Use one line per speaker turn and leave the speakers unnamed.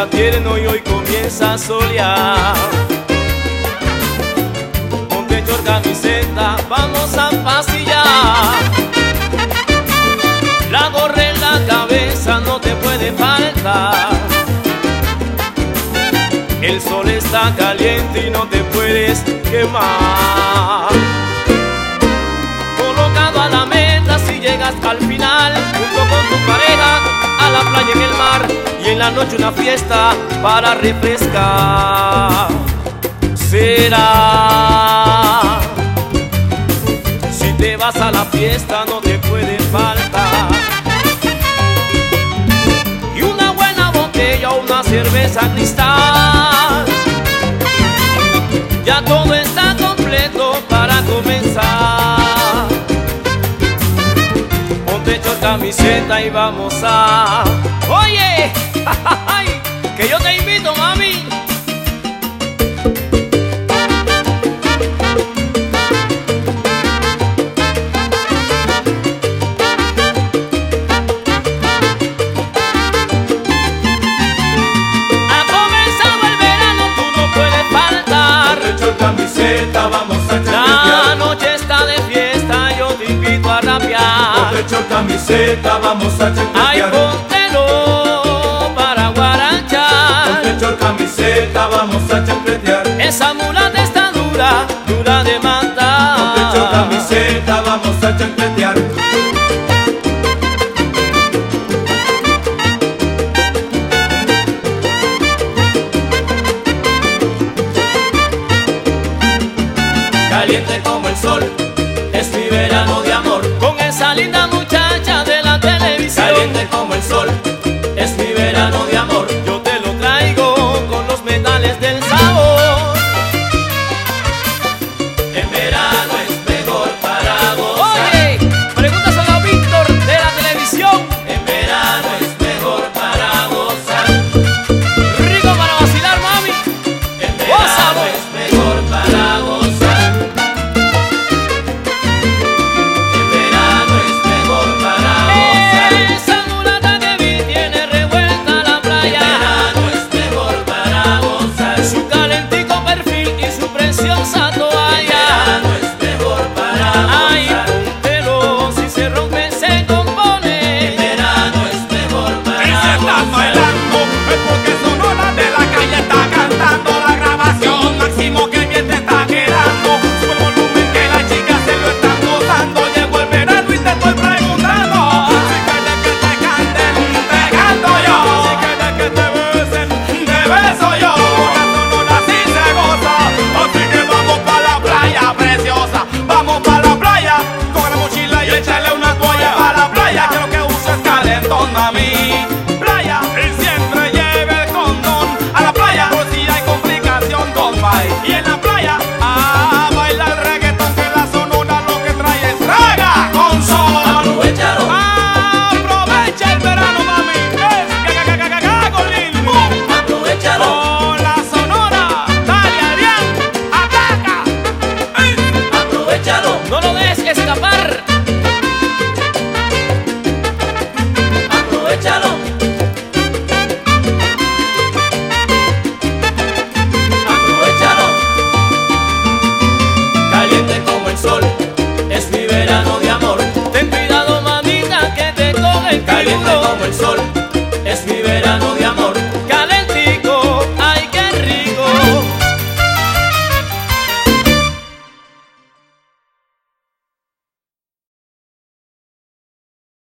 está tierno y hoy comienza a solear. Ponte short, camiseta, vamos a pasillar. La gorra en la cabeza no te puede faltar. El sol está caliente y no te puedes quemar. Colocado a la meta si llegas al final, junto con tu pareja, a la playa, en el mar, y en la noche una fiesta para refrescar. Será, si te vas a la fiesta no te puede faltar. Y una buena botella o una cerveza cristal. Ya todo está completo para comenzar. Ponte short, camiseta y vamos a... Oye, que yo te invito, mami. Ha comenzado el verano, tú no puedes faltar.
Ponte short, camiseta, vamos a
La
chancletear.
noche está de fiesta, yo te invito a rapear.
Ponte short, camiseta, vamos a
Ay,
chancletear.
póntelo para guarachar.
Ponte short, camiseta, vamos a chancletear.
Esa mulata está dura, dura de matar.
Ponte short, camiseta, vamos a chancletear.
Caliente